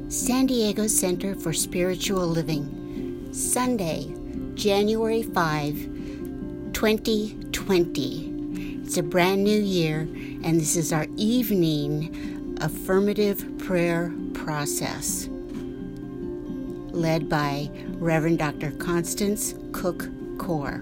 San Diego Center for Spiritual Living, Sunday, January 5, 2020. It's a brand new year, and this is our evening affirmative prayer process, led by Reverend Dr. Constance Cook Core.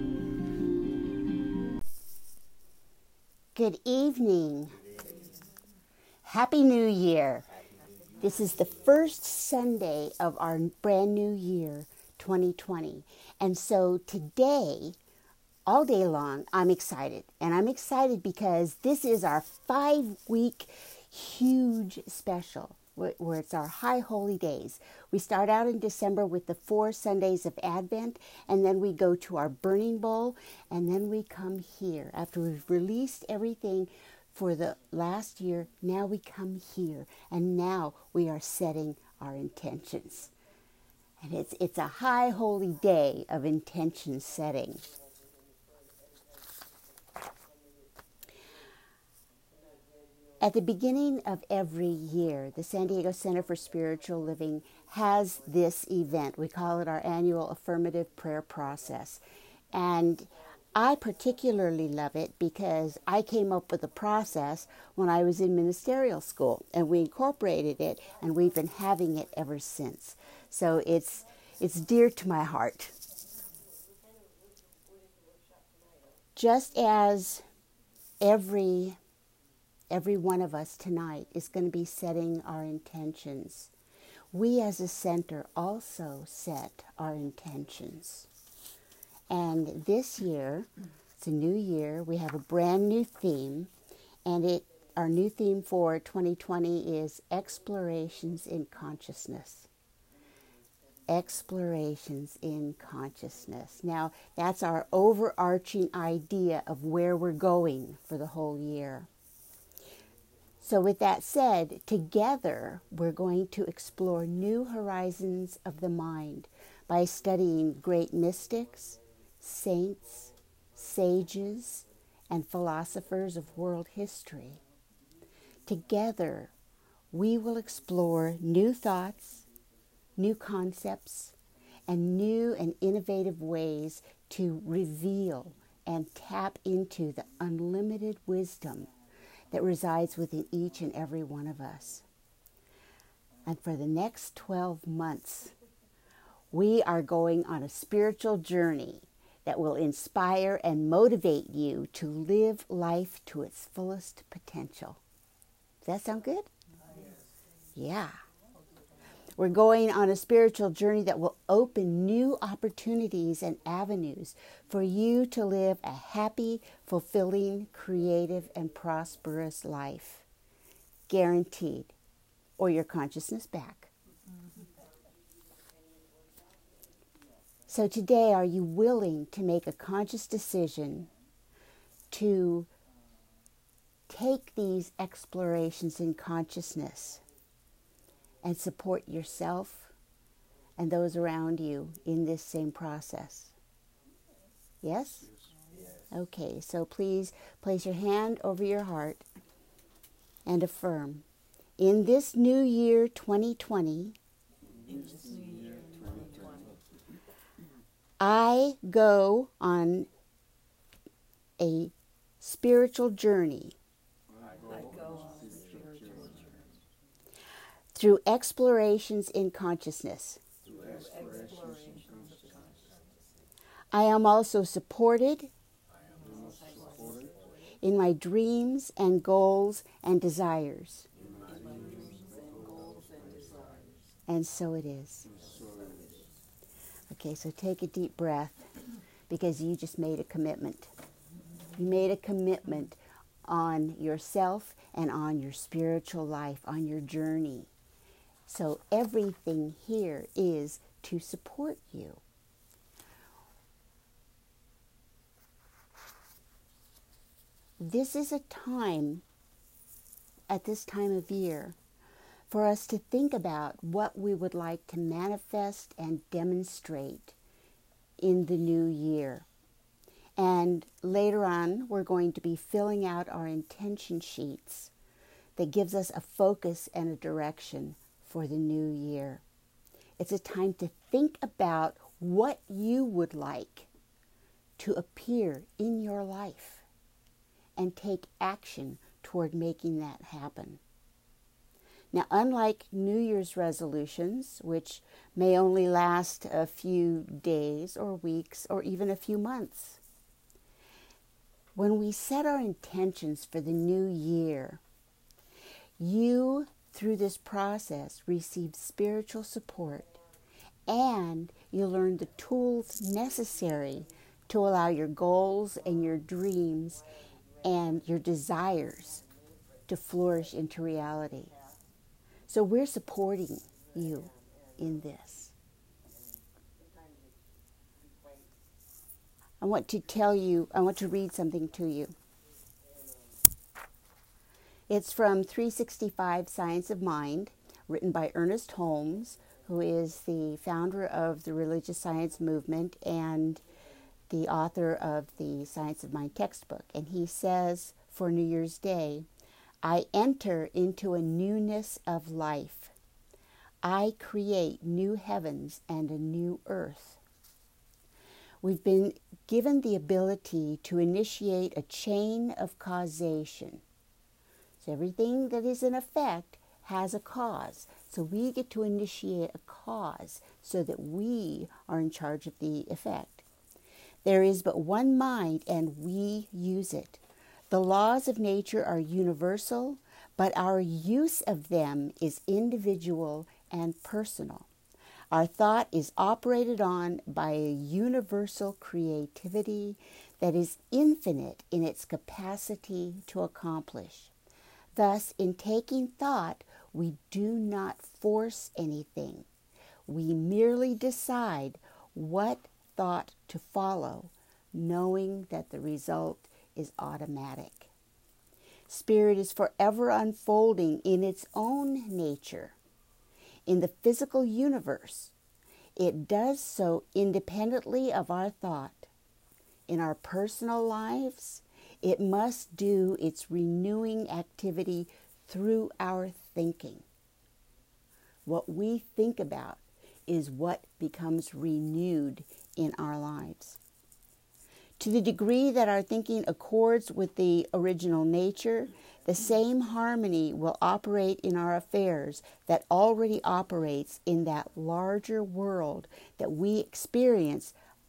Good evening. Happy New Year. This is the first Sunday of our brand new year, 2020. And so today, all day long, I'm excited. And I'm excited because this is our 5-week huge special, where it's our High Holy Days. We start out in December with the 4 Sundays of Advent, and then we go to our Burning Bowl, and then we come here. After we've released everything for the last year, now we come here, and now we are setting our intentions. And it's a high holy day of intention setting. At the beginning of every year, the San Diego Center for Spiritual Living has this event. We call it our annual affirmative prayer process. And I particularly love it because I came up with the process when I was in ministerial school, and we incorporated it, and we've been having it ever since. So it's dear to my heart. Just as every one of us tonight is going to be setting our intentions, we as a center also set our intentions. And this year, it's a new year, we have a brand new theme, and our new theme for 2020 is Explorations in Consciousness. Explorations in Consciousness. Now, that's our overarching idea of where we're going for the whole year. So with that said, together we're going to explore new horizons of the mind by studying great mystics, saints, sages, and philosophers of world history. Together, we will explore new thoughts, new concepts, and new and innovative ways to reveal and tap into the unlimited wisdom that resides within each and every one of us. And for the next 12 months, we are going on a spiritual journey that will inspire and motivate you to live life to its fullest potential. Does that sound good? Yeah. We're going on a spiritual journey that will open new opportunities and avenues for you to live a happy, fulfilling, creative, and prosperous life. Guaranteed. Or your consciousness back. So today, are you willing to make a conscious decision to take these explorations in consciousness and support yourself and those around you in this same process? Yes? Okay, so please place your hand over your heart and affirm. In this new year, 2020, I go on a spiritual journey through explorations in consciousness. I am also supported in my dreams and goals and desires. And so it is. Okay, so take a deep breath, because you just made a commitment. You made a commitment on yourself and on your spiritual life, on your journey. So everything here is to support you. This is a time, at this time of year, for us to think about what we would like to manifest and demonstrate in the new year. And later on, we're going to be filling out our intention sheets that gives us a focus and a direction for the new year. It's a time to think about what you would like to appear in your life and take action toward making that happen. Now, unlike New Year's resolutions, which may only last a few days or weeks or even a few months, when we set our intentions for the new year, you, through this process, receive spiritual support, and you learn the tools necessary to allow your goals and your dreams and your desires to flourish into reality. So we're supporting you in this. I want to read something to you. It's from 365 Science of Mind, written by Ernest Holmes, who is the founder of the religious science movement and the author of the Science of Mind textbook. And he says, for New Year's Day, I enter into a newness of life. I create new heavens and a new earth. We've been given the ability to initiate a chain of causation. So everything that is in effect has a cause. So we get to initiate a cause so that we are in charge of the effect. There is but one mind, and we use it. The laws of nature are universal, but our use of them is individual and personal. Our thought is operated on by a universal creativity that is infinite in its capacity to accomplish. Thus, in taking thought, we do not force anything. We merely decide what thought to follow, knowing that the result is automatic. Spirit is forever unfolding in its own nature. In the physical universe, it does so independently of our thought. In our personal lives, it must do its renewing activity through our thinking. What we think about is what becomes renewed in our lives. To the degree that our thinking accords with the original nature, the same harmony will operate in our affairs that already operates in that larger world that we experience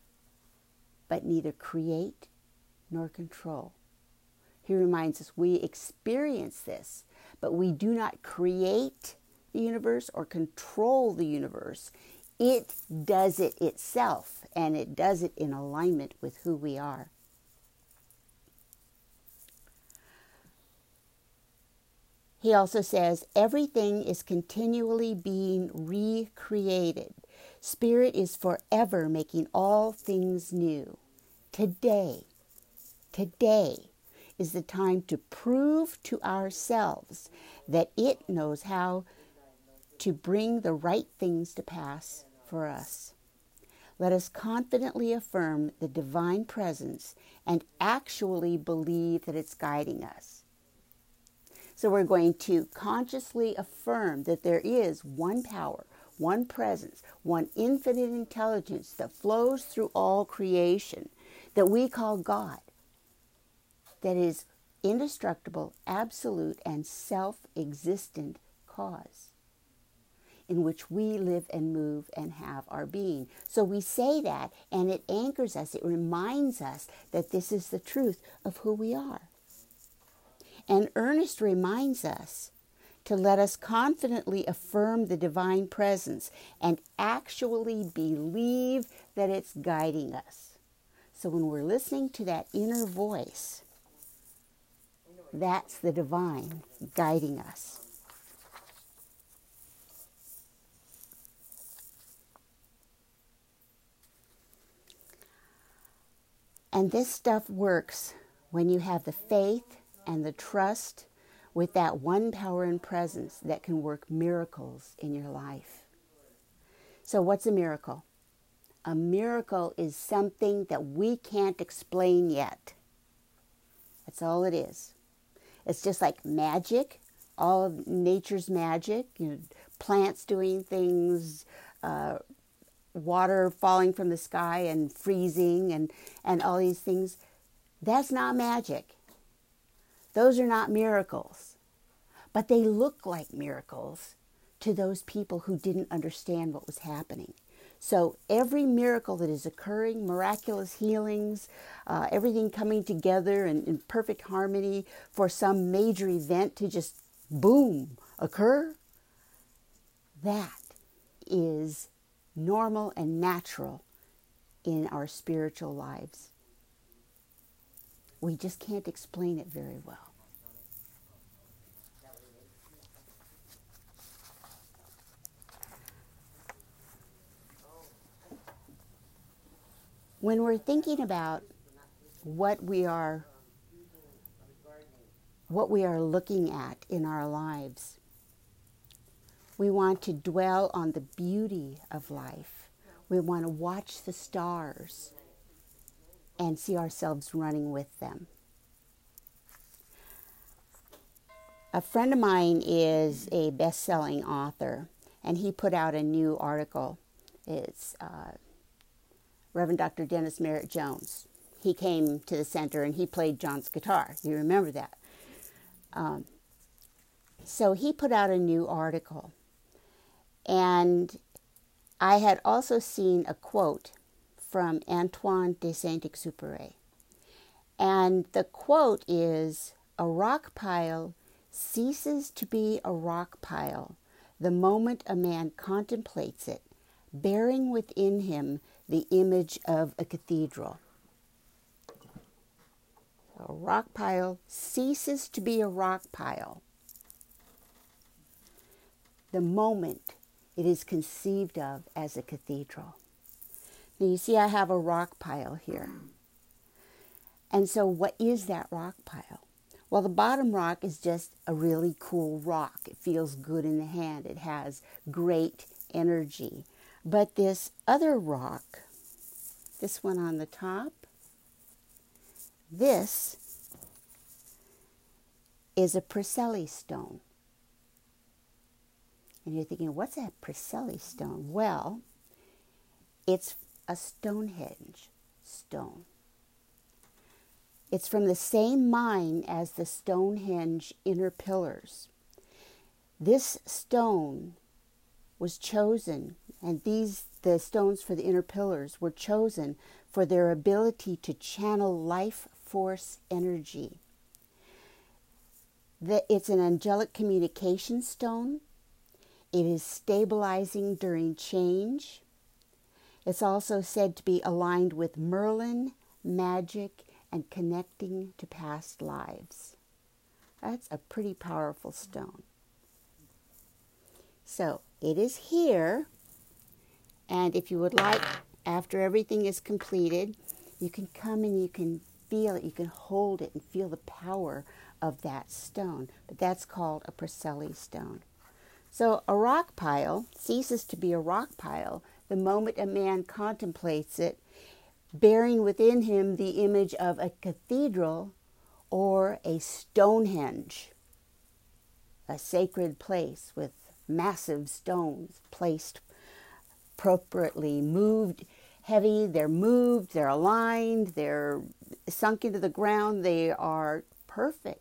but neither create nor control. He reminds us we experience this, but we do not create the universe or control the universe. It does it itself, and it does it in alignment with who we are. He also says, everything is continually being recreated. Spirit is forever making all things new. Today is the time to prove to ourselves that it knows how to bring the right things to pass for us. Let us confidently affirm the divine presence and actually believe that it's guiding us. So we're going to consciously affirm that there is one power, one presence, one infinite intelligence that flows through all creation that we call God, that is indestructible, absolute, and self-existent cause, in which we live and move and have our being. So we say that, and it anchors us. It reminds us that this is the truth of who we are. And Ernest reminds us to let us confidently affirm the divine presence and actually believe that it's guiding us. So when we're listening to that inner voice, that's the divine guiding us. And this stuff works when you have the faith and the trust with that one power and presence that can work miracles in your life. So what's a miracle? A miracle is something that we can't explain yet. That's all it is. It's just like magic all of nature's magic, plants doing things, water falling from the sky and freezing and all these things. That's not magic. Those are not miracles. But they look like miracles to those people who didn't understand what was happening. So every miracle that is occurring, miraculous healings, everything coming together in perfect harmony for some major event to just boom, occur, that is normal and natural in our spiritual lives. We just can't explain it very well. When we're thinking about what we are looking at in our lives, we want to dwell on the beauty of life. We want to watch the stars and see ourselves running with them. A friend of mine is a best-selling author, and he put out a new article. It's Reverend Dr. Dennis Merritt Jones. He came to the center and he played John's guitar. You remember that. So he put out a new article. And I had also seen a quote from Antoine de Saint-Exupéry. And the quote is, "A rock pile ceases to be a rock pile the moment a man contemplates it, bearing within him the image of a cathedral." A rock pile ceases to be a rock pile the moment it is conceived of as a cathedral. Now you see I have a rock pile here. And so what is that rock pile? Well, the bottom rock is just a really cool rock. It feels good in the hand. It has great energy. But this other rock, this one on the top, this is a Preseli stone. And you're thinking, what's a Preseli stone? Well, it's a Stonehenge stone. It's from the same mine as the Stonehenge inner pillars. This stone was chosen, and the stones for the inner pillars were chosen for their ability to channel life force energy. It's an angelic communication stone. It is stabilizing during change. It's also said to be aligned with Merlin, magic, and connecting to past lives. That's a pretty powerful stone. So it is here, and if you would like, after everything is completed, you can come and you can feel it, you can hold it and feel the power of that stone. But that's called a Preseli stone. So a rock pile ceases to be a rock pile the moment a man contemplates it, bearing within him the image of a cathedral or a Stonehenge, a sacred place with massive stones placed appropriately, moved, heavy, they're moved, they're aligned, they're sunk into the ground, they are perfect.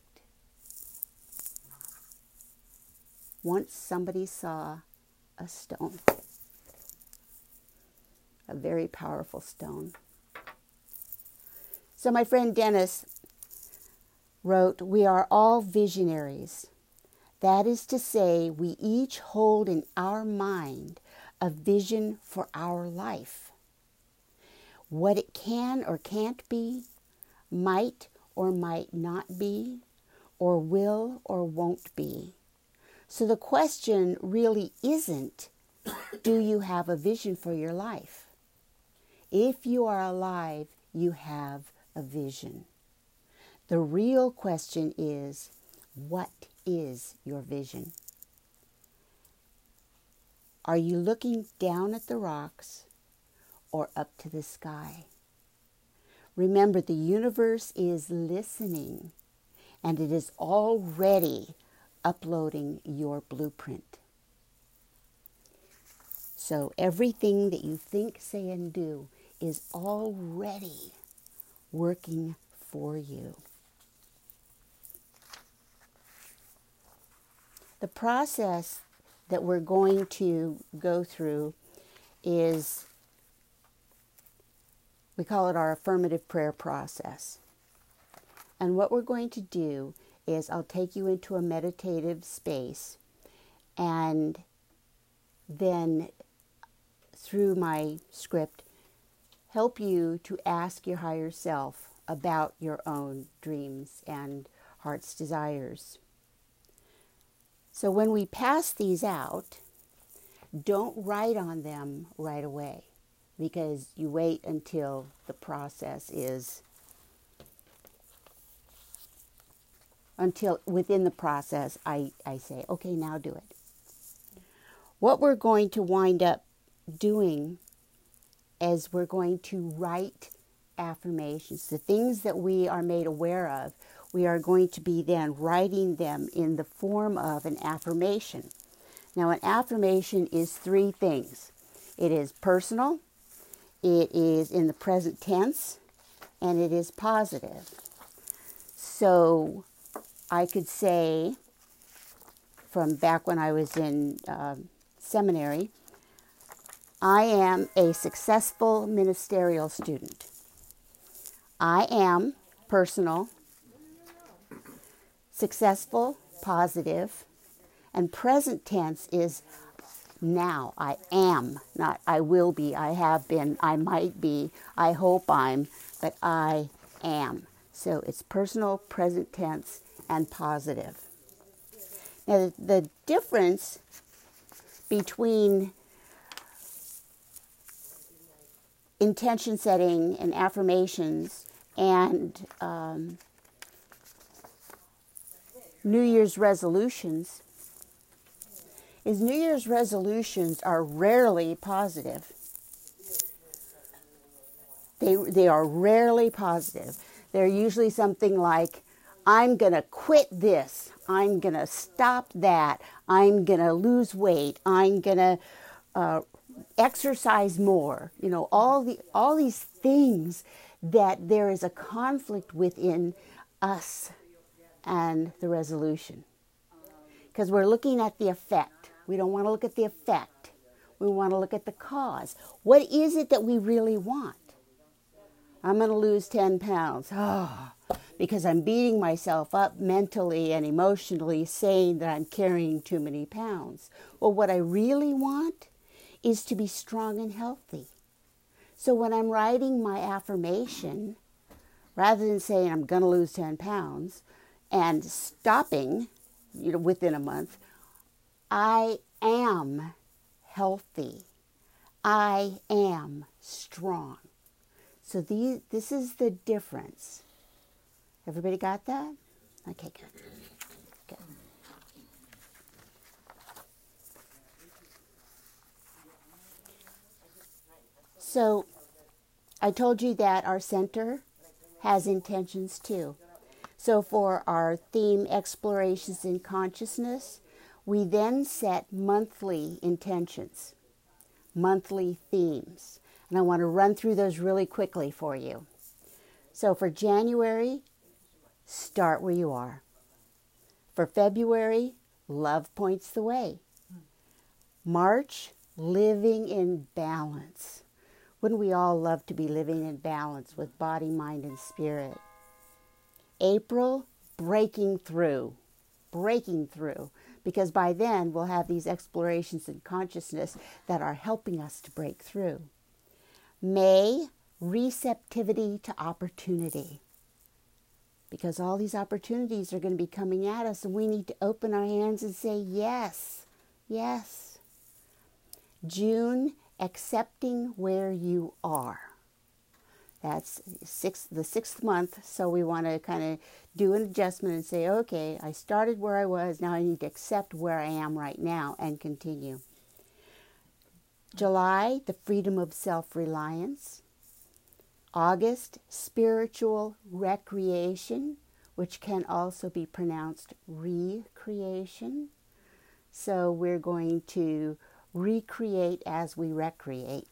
Once somebody saw a stone, a very powerful stone. So my friend Dennis wrote, "We are all visionaries. That is to say, we each hold in our mind a vision for our life. What it can or can't be, might or might not be, or will or won't be. So the question really isn't, do you have a vision for your life? If you are alive, you have a vision. The real question is, what is your vision? Are you looking down at the rocks or up to the sky? Remember, the universe is listening, and it is already uploading your blueprint. So everything that you think, say, and do is already working for you. The process that we're going to go through is, we call it our affirmative prayer process. And what we're going to do is I'll take you into a meditative space, and then through my script, help you to ask your higher self about your own dreams and heart's desires. So when we pass these out, don't write on them right away, because you wait until the process is, until within the process I say, okay, now do it. What we're going to wind up doing is we're going to write affirmations. The things that we are made aware of, we are going to be then writing them in the form of an affirmation. Now, an affirmation is three things. It is personal, it is in the present tense, and it is positive. So I could say, from back when I was in seminary, I am a successful ministerial student. I am personal, successful, positive, and present tense is now. I am, not I will be, I have been, I might be, I hope I'm, but I am. So it's personal, present tense, and positive. Now, the difference between intention setting and affirmations and New Year's resolutions is New Year's resolutions are rarely positive. They are rarely positive. They're usually something like, I'm going to quit this. I'm going to stop that. I'm going to lose weight. I'm going to exercise more. You know, all these things that there is a conflict within us and the resolution. Because we're looking at the effect. We don't want to look at the effect. We want to look at the cause. What is it that we really want? I'm going to lose 10 pounds. Because I'm beating myself up mentally and emotionally saying that I'm carrying too many pounds. Well, what I really want is to be strong and healthy. So when I'm writing my affirmation, rather than saying I'm going to lose 10 pounds and stopping, within a month, I am healthy. I am strong. So this is the difference. Everybody got that? Okay, good. So I told you that our center has intentions too. So for our theme, Explorations in Consciousness, we then set monthly intentions, monthly themes. And I want to run through those really quickly for you. So for January, start where you are. For February, love points the way. March, living in balance. Wouldn't we all love to be living in balance with body, mind, and spirit? April, breaking through. Because by then we'll have these explorations in consciousness that are helping us to break through. May, receptivity to opportunity. Because all these opportunities are going to be coming at us, and we need to open our hands and say yes, yes. June, accepting where you are. That's the sixth month, so we want to kind of do an adjustment and say, okay, I started where I was, now I need to accept where I am right now and continue. July, the freedom of self-reliance. August, spiritual recreation which can also be pronounced recreation. So we're going to recreate as we recreate.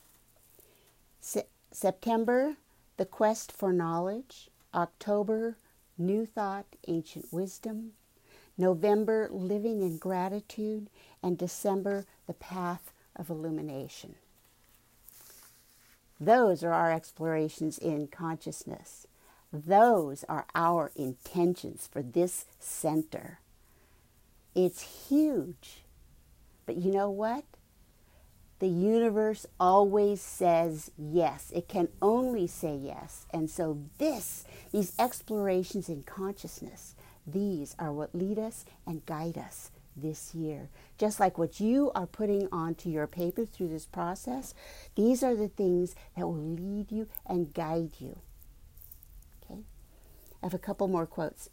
September, the quest for knowledge. October, new thought, ancient wisdom. November, living in gratitude. And December, the path of illumination. Those are our explorations in consciousness. Those are our intentions for this center. It's huge. But you know what? The universe always says yes. It can only say yes. And so these explorations in consciousness, these are what lead us and guide us this year. Just like what you are putting onto your paper through this process, these are the things that will lead you and guide you. Okay? I have a couple more quotes.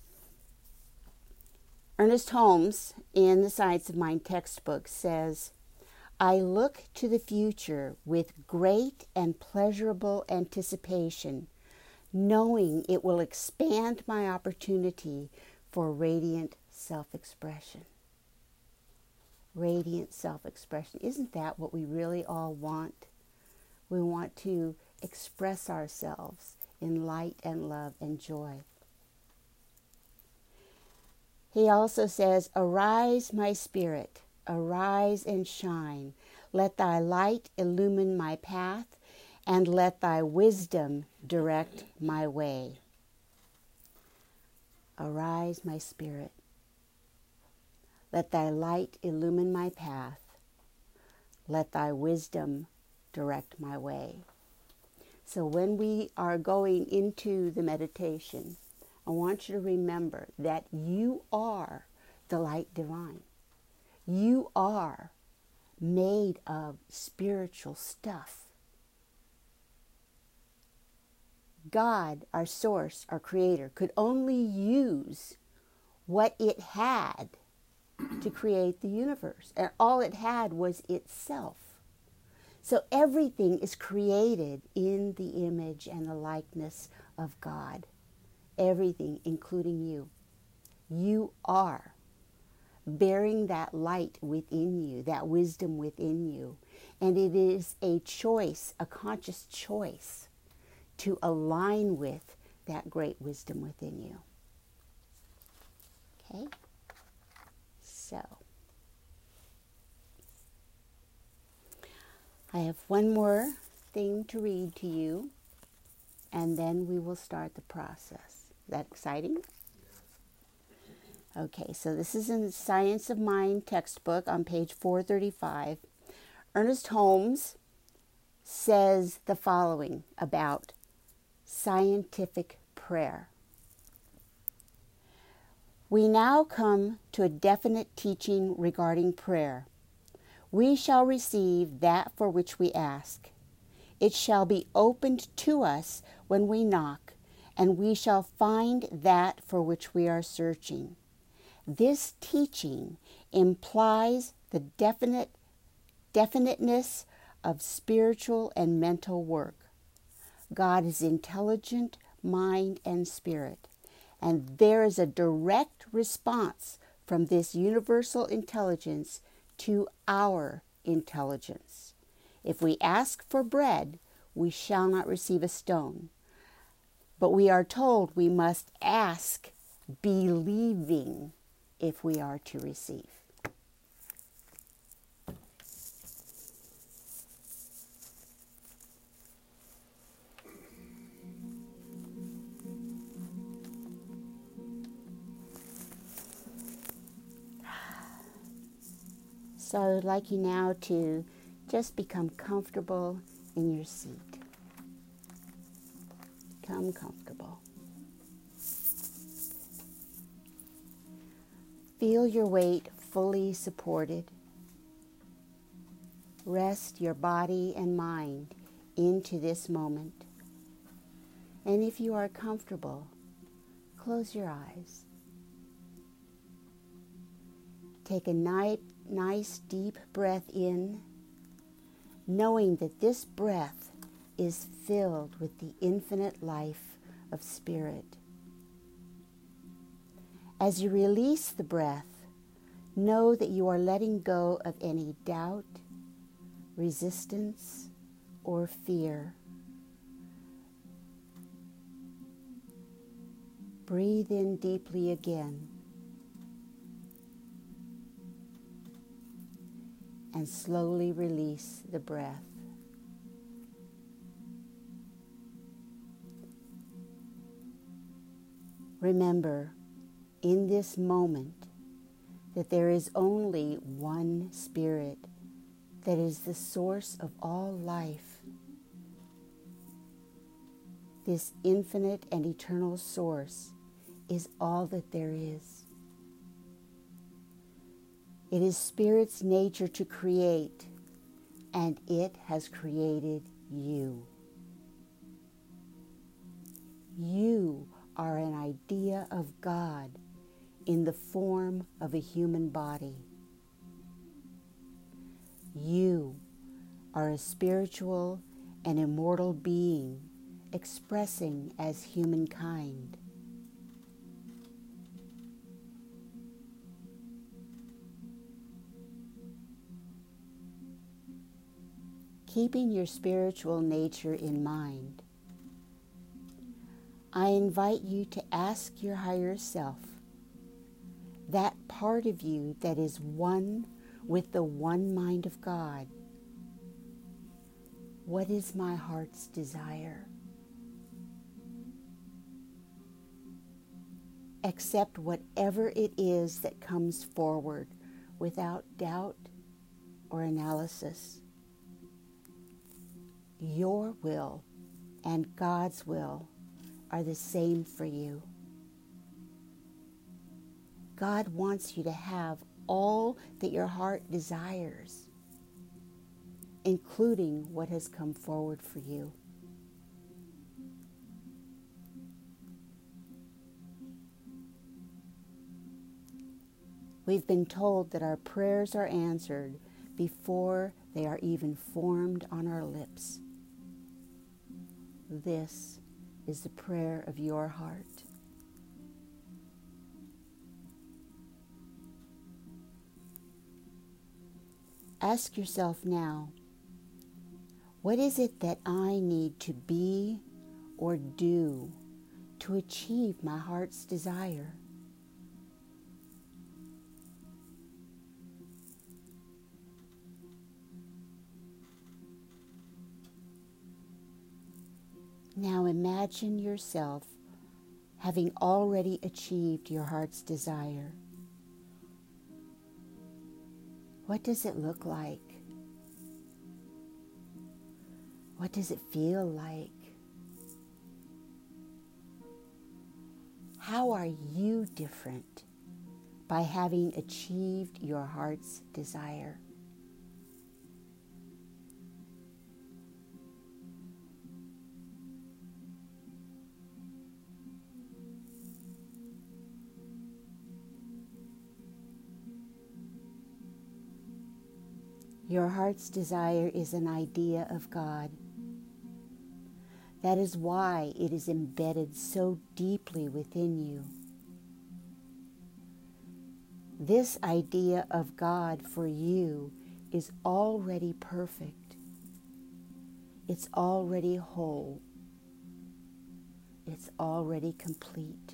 Ernest Holmes, in the Science of Mind textbook, says, I look to the future with great and pleasurable anticipation, knowing it will expand my opportunity for radiant self-expression. Radiant self-expression. Isn't that what we really all want? We want to express ourselves in light and love and joy. He also says, arise, my spirit, arise and shine. Let thy light illumine my path, and let thy wisdom direct my way. Arise, my spirit. Let thy light illumine my path. Let thy wisdom direct my way. So when we are going into the meditation, I want you to remember that you are the light divine. You are made of spiritual stuff. God, our source, our creator, could only use what it had to create the universe. And all it had was itself. So everything is created in the image and the likeness of God. Everything, including you. You are bearing that light within you, that wisdom within you. And it is a choice, a conscious choice, to align with that great wisdom within you. Okay? So, I have one more thing to read to you, and then we will start the process. Is that exciting? Okay, so this is in the Science of Mind textbook on page 435. Ernest Holmes says the following about scientific prayer. We now come to a definite teaching regarding prayer. We shall receive that for which we ask. It shall be opened to us when we knock, and we shall find that for which we are searching. This teaching implies the definiteness of spiritual and mental work. God is intelligent, mind, and spirit, and there is a direct response from this universal intelligence to our intelligence. If we ask for bread, we shall not receive a stone. But we are told we must ask believing if we are to receive. So I would like you now to just become comfortable in your seat. Become comfortable. Feel your weight fully supported. Rest your body and mind into this moment. And if you are comfortable, close your eyes. Take a nice deep breath in, knowing that this breath is filled with the infinite life of spirit. As you release the breath, know that you are letting go of any doubt, resistance, or fear. Breathe in deeply again and slowly release the breath. Remember, in this moment, that there is only one Spirit that is the source of all life. This infinite and eternal source is all that there is. It is Spirit's nature to create, and it has created you. You are an idea of God in the form of a human body. You are a spiritual and immortal being expressing as humankind. Keeping your spiritual nature in mind, I invite you to ask your higher self, that part of you that is one with the one mind of God, what is my heart's desire? Accept whatever it is that comes forward without doubt or analysis. Your will and God's will are the same for you. God wants you to have all that your heart desires, including what has come forward for you. We've been told that our prayers are answered before they are even formed on our lips. This is the prayer of your heart. Ask yourself now, what is it that I need to be or do to achieve my heart's desire? Now imagine yourself having already achieved your heart's desire. What does it look like? What does it feel like? How are you different by having achieved your heart's desire? Your heart's desire is an idea of God. That is why it is embedded so deeply within you. This idea of God for you is already perfect. It's already whole. It's already complete.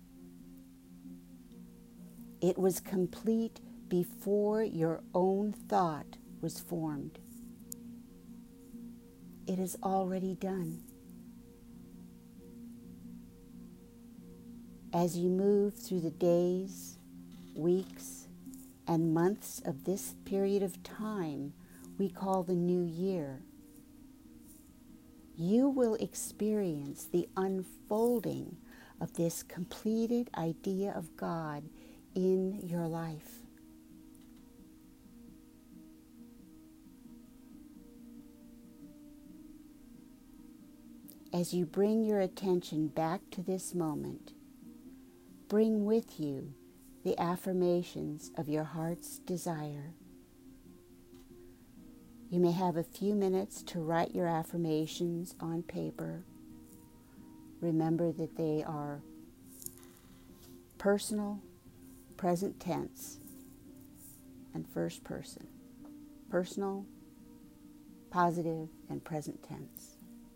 It was complete before your own thought was formed. It is already done. As you move through the days, weeks, and months of this period of time we call the new year, you will experience the unfolding of this completed idea of God in your life. As you bring your attention back to this moment, bring with you the affirmations of your heart's desire. You may have a few minutes to write your affirmations on paper. Remember that they are personal present tense and first person. Personal, positive, and present tense.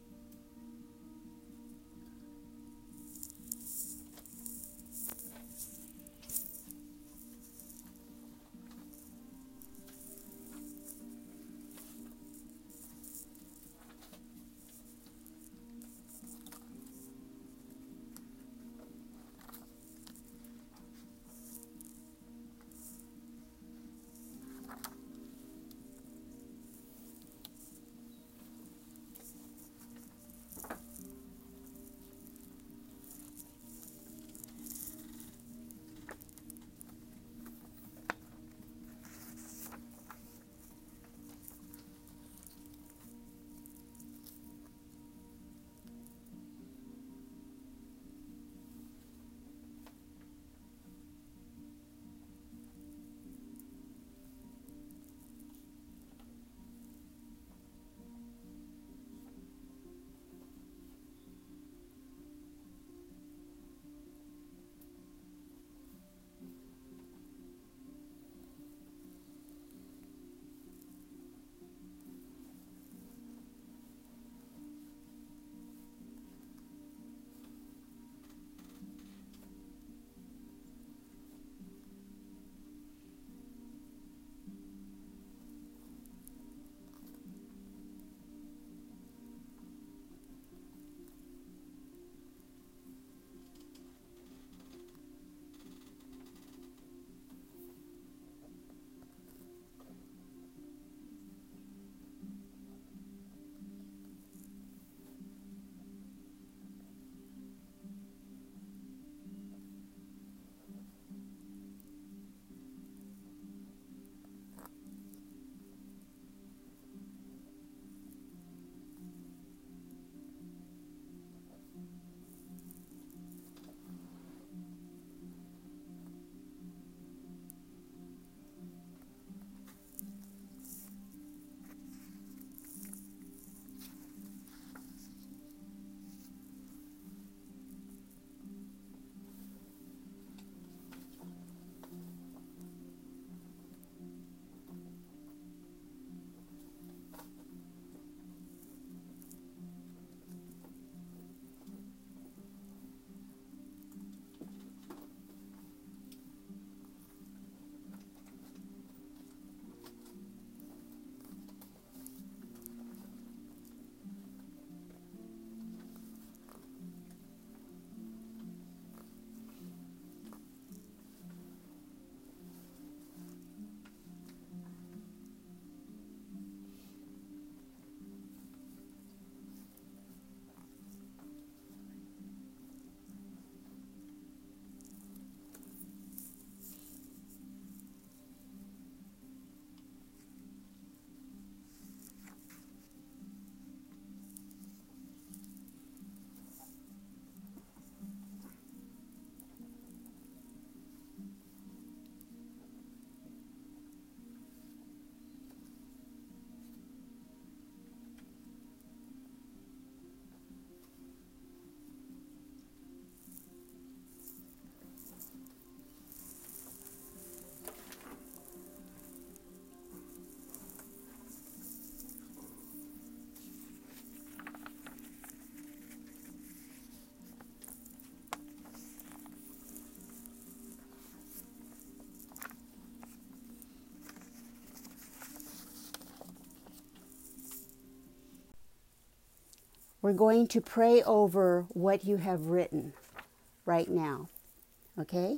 We're going to pray over what you have written right now. Okay?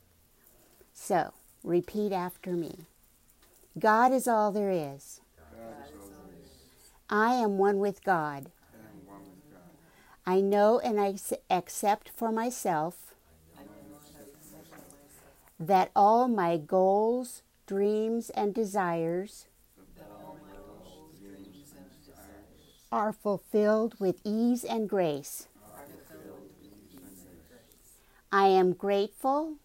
So, repeat after me. God is all there is. I am one with God. I know and I accept for myself that all my goals, dreams, and desires are fulfilled with ease and grace. I am grateful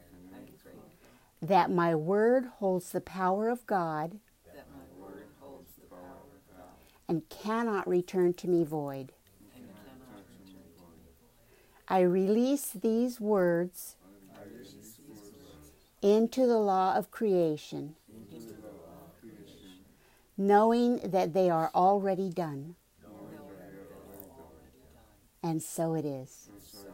that my word holds the power of God and cannot return to me void. I release these words into the law of creation, knowing that they are already done. And so it is.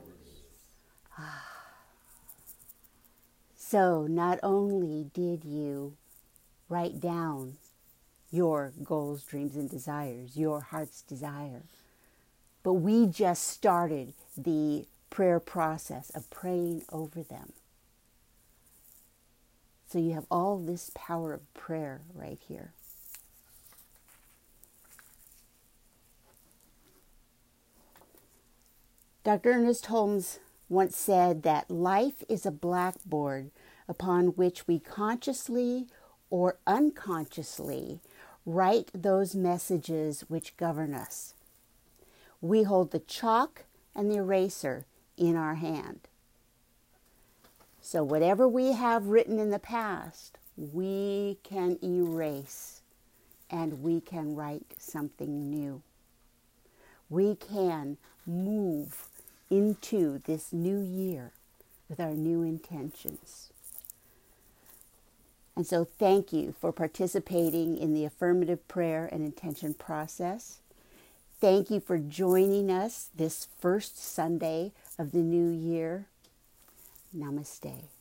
So not only did you write down your goals, dreams, and desires, your heart's desire, but we just started the prayer process of praying over them. So you have all this power of prayer right here. Dr. Ernest Holmes once said that life is a blackboard upon which we consciously or unconsciously write those messages which govern us. We hold the chalk and the eraser in our hand. So whatever we have written in the past, we can erase and we can write something new. We can move into this new year with our new intentions. And so thank you for participating in the affirmative prayer and intention process. Thank you for joining us this first Sunday of the new year. Namaste.